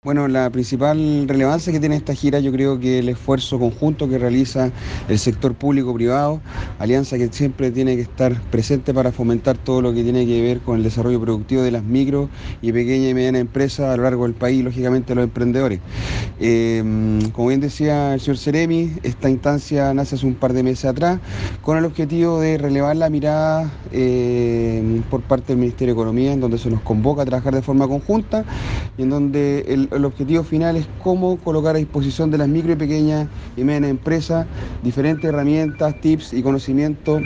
Bueno, la principal relevancia que tiene esta gira, yo creo que el esfuerzo conjunto que realiza el sector público-privado, alianza que siempre tiene que estar presente para fomentar todo lo que tiene que ver con el desarrollo productivo de las micro y pequeñas y medianas empresas a lo largo del país, y lógicamente los emprendedores. Como bien decía el señor Ceremi, esta instancia nace hace un par de meses atrás con el objetivo de relevar la mirada por parte del Ministerio de Economía, en donde se nos convoca a trabajar de forma conjunta y en donde el objetivo final es cómo colocar a disposición de las micro y pequeñas y medianas empresas diferentes herramientas, tips y conocimientos